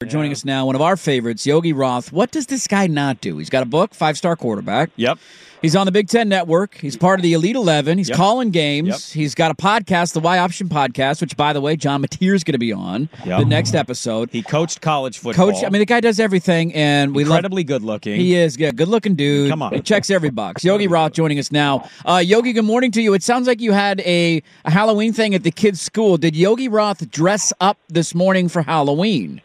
joining us now, one of our favorites, Yogi Roth. What does this guy not do? He's got a book, 5-star quarterback. Yep. He's on the Big Ten Network. He's part of the Elite 11. He's calling games. Yep. He's got a podcast, the Y Option Podcast, which, by the way, John Mateer is going to be on the next episode. He coached college football. The guy does everything, and we incredibly good looking. He is, good-looking dude. Come on. He checks every box. Yogi Roth joining us now. Yogi, good morning to you. It sounds like you had a Halloween thing at the kids' school. Did Yogi Roth dress up this morning for Halloween?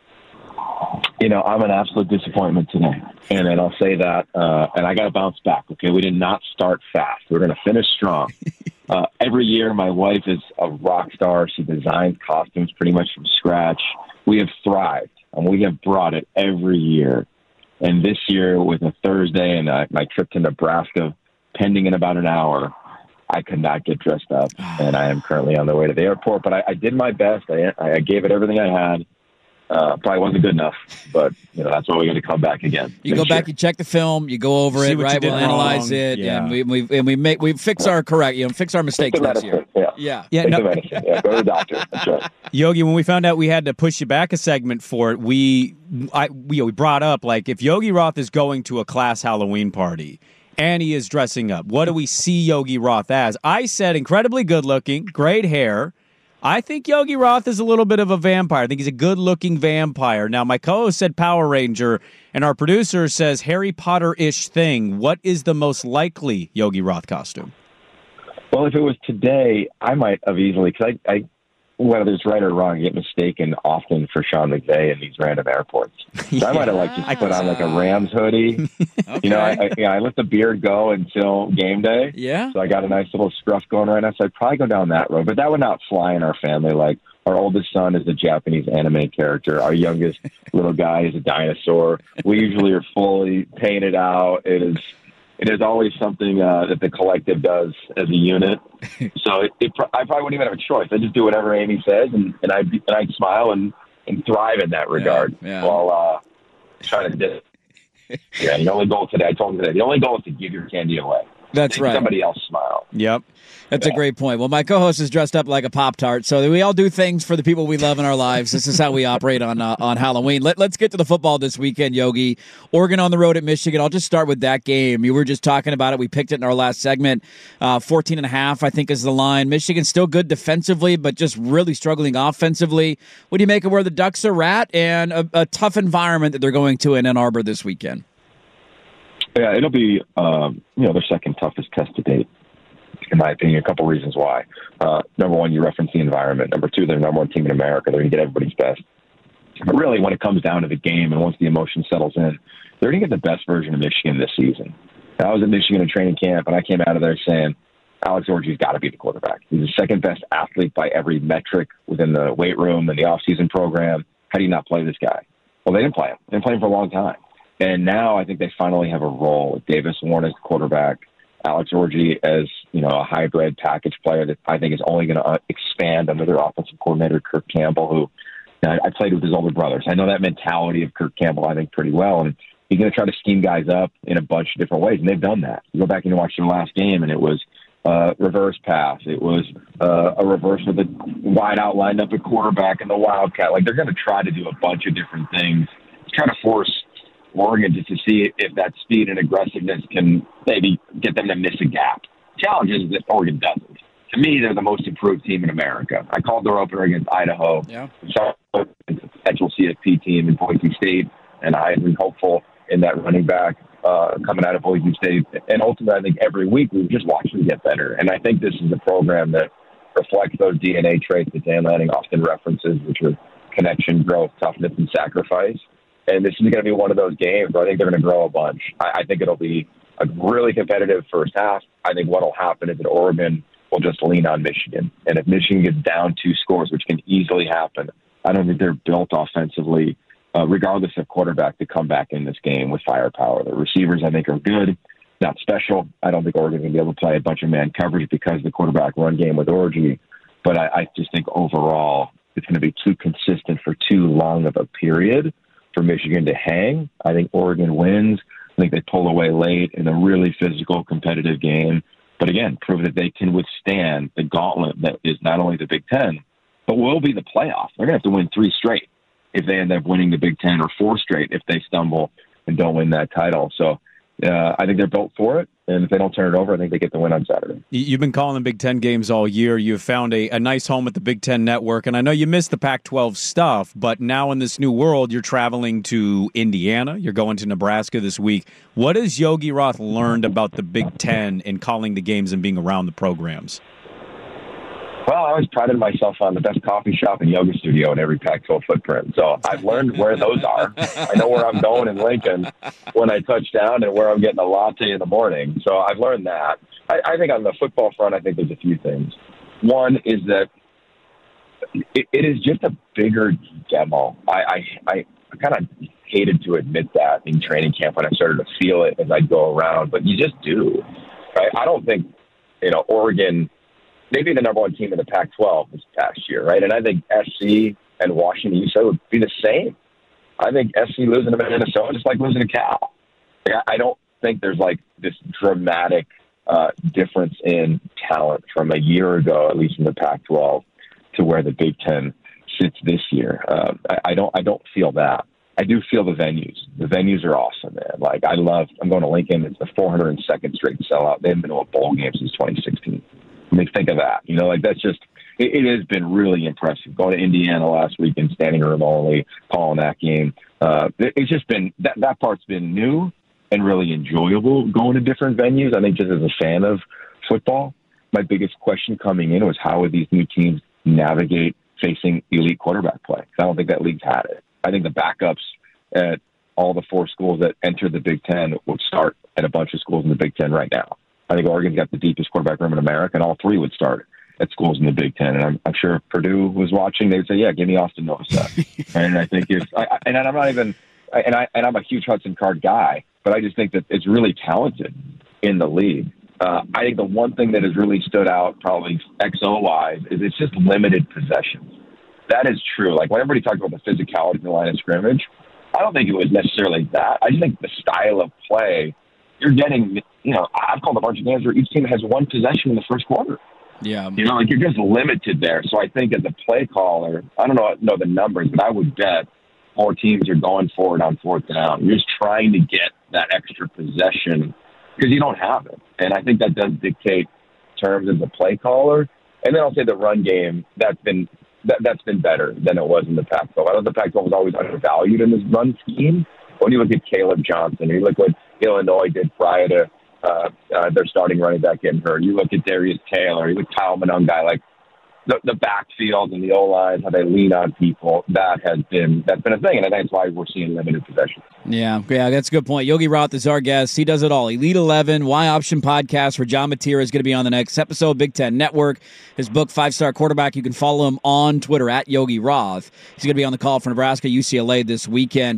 I'm an absolute disappointment today. And then I'll say that, and I got to bounce back, okay? We did not start fast. We're going to finish strong. Every year, my wife is a rock star. She designs costumes pretty much from scratch. We have thrived, and we have brought it every year. And this year, with a Thursday and my trip to Nebraska pending in about an hour, I could not get dressed up, and I am currently on the way to the airport. But I did my best. I gave it everything I had. Probably wasn't good enough, but that's why we got to come back again. You go back, you check the film, you go over it, right? We'll analyze it, and we fix our fix our mistakes next year. Yeah. Go to the doctor. That's right. Yogi, when we found out we had to push you back a segment for it, we brought up, like, if Yogi Roth is going to a class Halloween party and he is dressing up, what do we see Yogi Roth as? I said incredibly good looking, great hair. I think Yogi Roth is a little bit of a vampire. I think he's a good-looking vampire. Now, my co-host said Power Ranger, and our producer says Harry Potter-ish thing. What is the most likely Yogi Roth costume? Well, if it was today, I might have easily, because I whether it's right or wrong, I get mistaken often for Sean McVay in these random airports. So I might have just put on like a Rams hoodie. Okay. I let the beard go until game day. Yeah. So I got a nice little scruff going right now. So I'd probably go down that road, but that would not fly in our family. Like, our oldest son is a Japanese anime character. Our youngest little guy is a dinosaur. We usually are fully painted out. It is always something that the collective does as a unit. So I probably wouldn't even have a choice. I just do whatever Amy says, and I'd smile and thrive in that regard while trying to do it. Yeah, the only goal today, I told him today, the only goal is to give your candy away. That's right. Somebody else smile. Yep. That's a great point. Well, my co-host is dressed up like a Pop-Tart, so we all do things for the people we love in our lives. This is how we operate on Halloween. Let's get to the football this weekend, Yogi. Oregon on the road at Michigan. I'll just start with that game. You were just talking about it. We picked it in our last segment. 14.5, I think, is the line. Michigan's still good defensively, but just really struggling offensively. What do you make of where the Ducks are at and a tough environment that they're going to in Ann Arbor this weekend? Yeah, it'll be their second toughest test to date, in my opinion. A couple reasons why. Number one, you reference the environment. Number two, they're the number one team in America. They're going to get everybody's best. But really, when it comes down to the game and once the emotion settles in, they're going to get the best version of Michigan this season. I was at Michigan in training camp, and I came out of there saying, Alex Orji's got to be the quarterback. He's the second best athlete by every metric within the weight room and the offseason program. How do you not play this guy? Well, they didn't play him. They didn't play him for a long time. And now I think they finally have a role with Davis Warren as the quarterback, Alex Orji as, a hybrid package player that I think is only going to expand under their offensive coordinator, Kirk Campbell, who I played with his older brothers. I know that mentality of Kirk Campbell, I think, pretty well. And he's going to try to scheme guys up in a bunch of different ways. And they've done that. You go back and you watch their last game, and it was reverse pass. It was a reverse with a wide out lined up at quarterback and the Wildcat. Like, they're going to try to do a bunch of different things to try to force Oregon just to see if that speed and aggressiveness can maybe get them to miss a gap. Challenge is that Oregon doesn't. To me, they're the most improved team in America. I called their opener against Idaho. Yeah. So it's a potential CFP team in Boise State, and I'm hopeful in that running back coming out of Boise State. And ultimately, I think every week we just watch them get better. And I think this is a program that reflects those DNA traits that Dan Lanning often references, which are connection, growth, toughness, and sacrifice. And this is going to be one of those games where I think they're going to grow a bunch. I think it'll be a really competitive first half. I think what will happen is that Oregon will just lean on Michigan. And if Michigan gets down 2 scores, which can easily happen, I don't think they're built offensively, regardless of quarterback, to come back in this game with firepower. The receivers, I think, are good, not special. I don't think Oregon's going to be able to play a bunch of man coverage because of the quarterback run game with Orji. But I just think overall it's going to be too consistent for too long of a period for Michigan to hang. I think Oregon wins. I think they pull away late in a really physical, competitive game. But again, prove that they can withstand the gauntlet that is not only the Big Ten, but will be the playoff. They're going to have to win 3 straight. if they end up winning the Big Ten, or 4 straight if they stumble and don't win that title. So I think they're built for it. And if they don't turn it over, I think they get the win on Saturday. You've been calling the Big Ten games all year. You've found a nice home at the Big Ten Network. And I know you missed the Pac-12 stuff, but now in this new world, you're traveling to Indiana. You're going to Nebraska this week. What has Yogi Roth learned about the Big Ten in calling the games and being around the programs? Well, I always prided myself on the best coffee shop and yoga studio in every Pac-12 footprint. So I've learned where those are. I know where I'm going in Lincoln when I touch down and where I'm getting a latte in the morning. So I've learned that. I think on the football front, I think there's a few things. One is that it is just a bigger demo. I kind of hated to admit that in training camp when I started to feel it as I go around, but you just do. Right? I don't think, Oregon – maybe the number one team in the Pac-12 this past year, right? And I think SC and Washington, UCLA would be the same. I think SC losing to Minnesota is like losing to Cal. I don't think there's like this dramatic difference in talent from a year ago, at least in the Pac-12, to where the Big Ten sits this year. I don't feel that. I do feel the venues. The venues are awesome, man. Like I'm going to Lincoln. It's the 402nd straight sellout. They haven't been to a bowl game since 2016. I mean, think of that. That's just, it has been really impressive. Going to Indiana last week in standing room only, calling that game. It's just been, that part's been new and really enjoyable going to different venues. I think just as a fan of football, my biggest question coming in was how would these new teams navigate facing elite quarterback play? I don't think that league's had it. I think the backups at all the 4 schools that entered the Big Ten would start at a bunch of schools in the Big Ten right now. I think Oregon's got the deepest quarterback room in America, and all 3 would start at schools in the Big Ten. And I'm sure if Purdue was watching, they'd say, "Yeah, give me Austin Novosad." And I think I'm not even, and I'm a huge Hudson Card guy, but I just think that it's really talented in the league. I think the one thing that has really stood out, probably XO-wise, is it's just limited possessions. That is true. Like when everybody talked about the physicality in the line of scrimmage, I don't think it was necessarily that. I just think the style of play. You're getting, I've called a bunch of games where each team has 1 possession in the first quarter. Yeah. Like you're just limited there. So I think as a play caller, I don't know the numbers, but I would bet 4 teams are going for it on 4th down. You're just trying to get that extra possession because you don't have it. And I think that does dictate terms as a play caller. And then I'll say the run game, that's been better than it was in the Pac-12. I know the Pac-12 was always undervalued in this run scheme. When you look at Caleb Johnson, you look what Illinois did prior to their starting running back getting hurt. You look at Darius Taylor. You look at Kyle Monangai. Like the backfield and the O-line, how they lean on people. That's been a thing, and I think that's why we're seeing limited possessions. Yeah, that's a good point. Yogi Roth is our guest. He does it all. Elite 11, Y Option podcast where John Matera is going to be on the next episode, Big Ten Network. His book, 5-Star Quarterback, you can follow him on Twitter at Yogi Roth. He's going to be on the call for Nebraska, UCLA this weekend.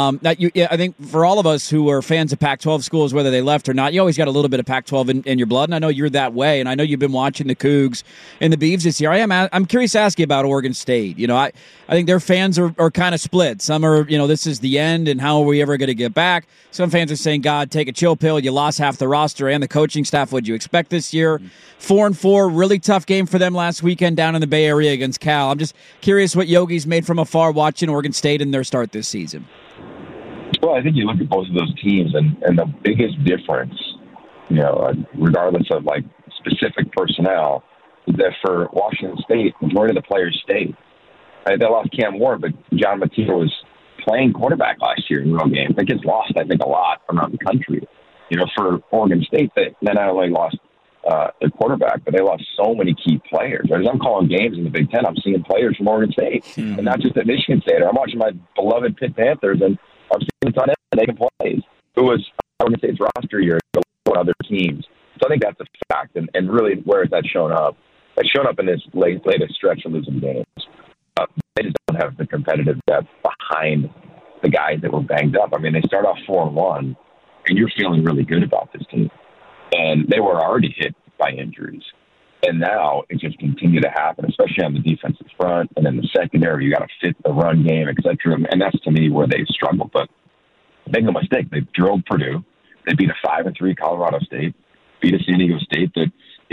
I think for all of us who are fans of Pac-12 schools, whether they left or not, you always got a little bit of Pac-12 in your blood, and I know you're that way, and I know you've been watching the Cougs and the Beavs this year. I'm curious to ask you about Oregon State. I think their fans are kind of split. Some are, this is the end, and how are we ever going to get back? Some fans are saying, God, take a chill pill. You lost half the roster and the coaching staff. What'd you expect this year? 4-4, really tough game for them last weekend down in the Bay Area against Cal. I'm just curious what Yogi's made from afar watching Oregon State in their start this season. Well, I think you look at both of those teams, and the biggest difference, regardless of like specific personnel, is that for Washington State, the majority of the players stayed. They lost Cam Ward, but John Matera was playing quarterback last year in real games. That gets lost, I think, a lot around the country. For Oregon State, they not only lost their quarterback, but they lost so many key players. As I'm calling games in the Big Ten, I'm seeing players from Oregon State, and not just at Michigan State. I'm watching my beloved Pitt Panthers, and I'm seeing a ton of making plays. Who was Oregon State's roster year ago on other teams. So I think that's a fact, and really where has that shown up? It's shown up in this latest stretch of losing games. They just don't have the competitive depth behind the guys that were banged up. I mean, they start off 4-1, and you're feeling really good about this team. And they were already hit by injuries. And now it just continued to happen, especially on the defensive front. And then the secondary, you got to fit the run game, et cetera. And that's, to me, where they struggled. But make no mistake, they drilled Purdue. They beat a 5-3 Colorado State, beat a San Diego State that,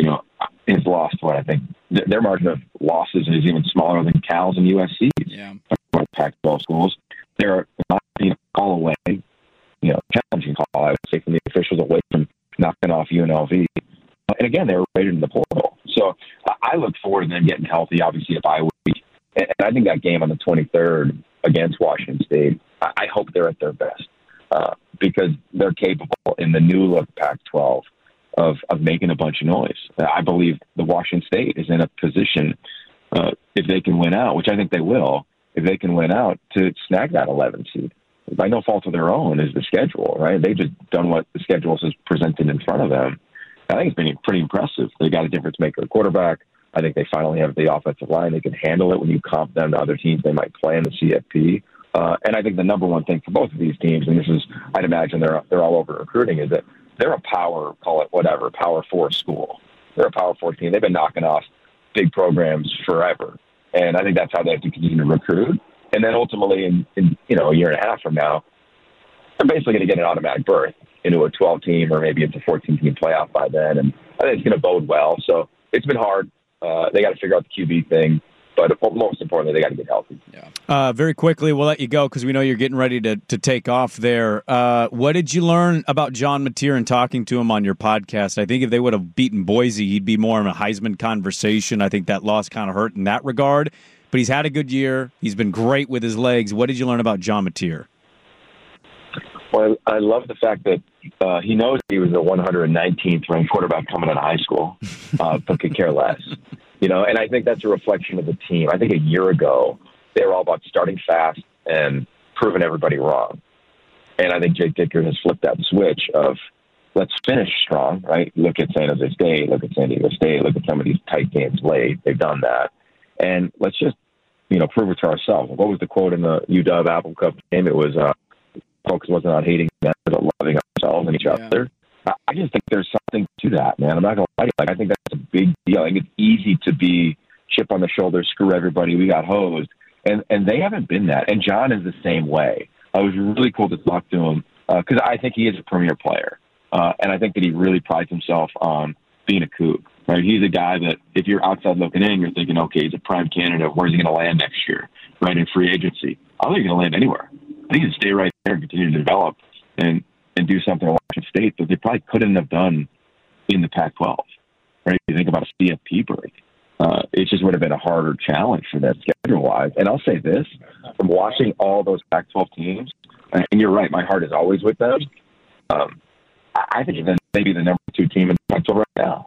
has lost what I think their margin of losses is even smaller than Cal's and USC's. Yeah. Pac-12 schools. They're not being a call away, challenging call, I would say, from the officials away from knocking off UNLV. And again, they were rated in the portal. So I look forward to them getting healthy, obviously, a bye week. And I think that game on the 23rd against Washington State, I hope they're at their best because they're capable in the new look Pac-12 of making a bunch of noise. I believe the Washington State is in a position, if they can win out, which I think they will, if they can win out, to snag that 11 seed. By no fault of their own is the schedule, right? They've just done what the schedule has presented in front of them. I think it's been pretty impressive. They got a difference maker at quarterback. I think they finally have the offensive line. They can handle it when you comp them to other teams they might play in the CFP. And I think the number one thing for both of these teams, and this is, I'd imagine they're all over recruiting, is that they're a power, call it whatever, Power 4 school. They're a Power 4 team. They've been knocking off big programs forever. And I think that's how they have to continue to recruit. And then ultimately, in a year and a half from now, they're basically going to get an automatic berth into a 12-team or maybe it's a 14-team playoff by then. And I think it's going to bode well. So it's been hard. They got to figure out the QB thing. But most importantly, they got to get healthy. Yeah. Very quickly, we'll let you go because we know you're getting ready to take off there. What did you learn about John Mateer and talking to him on your podcast? I think if they would have beaten Boise, he'd be more in a Heisman conversation. I think that loss kind of hurt in that regard. But he's had a good year. He's been great with his legs. What did you learn about John Mateer? Well, I love the fact that he knows he was the 119th ranked quarterback coming out of high school, but could care less. And I think that's a reflection of the team. I think a year ago, they were all about starting fast and proving everybody wrong. And I think Jake Dicker has flipped that switch of let's finish strong, right? Look at San Jose State, look at San Diego State, look at some of these tight games late. They've done that. And let's just, prove it to ourselves. What was the quote in the UW Apple Cup game? It was, focus wasn't on hating them, but loving ourselves and each other. I just think there's something to that, man. I'm not going to lie to you. I think that's a big deal. I think it's easy to be chip on the shoulder, screw everybody, we got hosed. And they haven't been that. And John is the same way. It was really cool to talk to him because I think he is a premier player. And I think that he really prides himself on being a Coug. Right? He's a guy that if you're outside looking in, you're thinking, okay, he's a prime candidate. Where's he going to land next year? Right, in free agency. I don't think he's going to land anywhere. I think he's going to stay right there and continue to develop and do something at Washington State that they probably couldn't have done in the Pac-12. Right? If you think about a CFP break, it just would have been a harder challenge for them schedule-wise. And I'll say this, from watching all those Pac-12 teams, and you're right, my heart is always with them, I think they're maybe the number 2 team in the Pac-12 right now.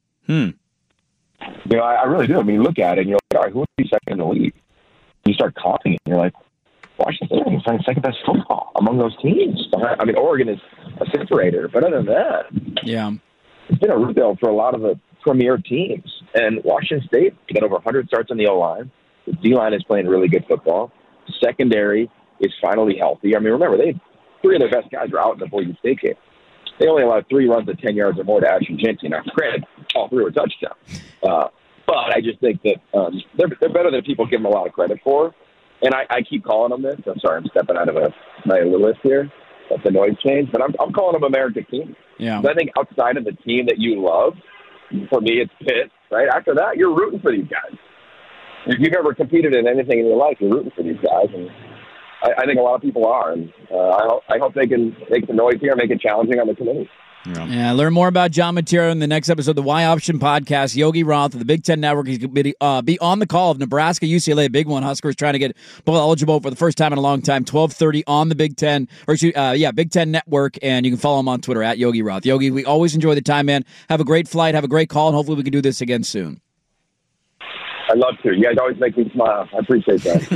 I really do. I mean, look at it, and you're like, all right, who would be second in the league? You start coughing, and you're like, Washington State is playing second best football among those teams. I mean, Oregon is a separator, but other than that, it's been a rebuild for a lot of the premier teams. And Washington State got over 100 starts on the O-line. The D-line is playing really good football. The secondary is finally healthy. I mean, remember, 3 of their best guys were out in the Boise State game. They only allowed 3 runs of 10 yards or more to Ashton Jeanty. Now, granted, all 3 were touchdowns. But I just think that they're better than people give them a lot of credit for. And I keep calling them this. I'm sorry, I'm stepping out of my list here. That's the noise change. But I'm calling them America's team. Yeah. So I think outside of the team that you love, for me, it's Pitt. Right? After that, you're rooting for these guys. If you've ever competed in anything in your life, you're rooting for these guys. And I think a lot of people are. And I hope they can make some noise here and make it challenging on the committee. Yeah, learn more about John Mateer in the next episode of the Y Option podcast. Yogi Roth of the Big Ten Network. He's going to be on the call of Nebraska, UCLA, a big one. Huskers trying to get bowl eligible for the first time in a long time. 12:30 on the Big Ten, Big Ten Network, and you can follow him on Twitter at Yogi Roth. Yogi, we always enjoy the time, man. Have a great flight, have a great call, and hopefully we can do this again soon. I'd love to. You guys always make me smile. I appreciate that.